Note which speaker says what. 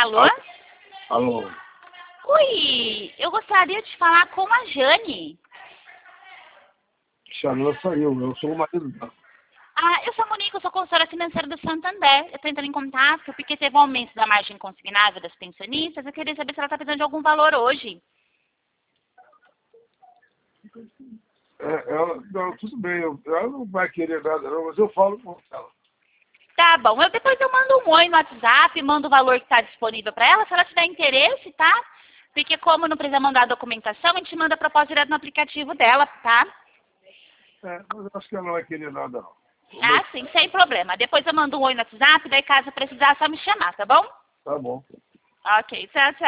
Speaker 1: Alô?
Speaker 2: Alô?
Speaker 1: Oi, eu gostaria de falar com a Jane.
Speaker 2: Ela saiu, eu sou o marido dela.
Speaker 1: Eu sou a Monique, eu sou consultora financeira do Santander. Eu estou entrando em contato porque teve um aumento da margem consignável das pensionistas. Eu queria saber se ela está precisando de algum valor hoje.
Speaker 2: Não, tudo bem, ela não vai querer nada não, mas eu falo com ela.
Speaker 1: Tá bom, depois eu mando um oi no WhatsApp, mando o valor que está disponível para ela, se ela tiver interesse, tá? Porque como não precisa mandar a documentação, a gente manda a proposta direto no aplicativo dela, tá?
Speaker 2: Mas eu acho que ela não vai querer nada não.
Speaker 1: Sim, sem problema. Depois eu mando um oi no WhatsApp, daí caso precisar, é só me chamar, tá bom?
Speaker 2: Tá bom.
Speaker 1: Ok, tchau, tchau.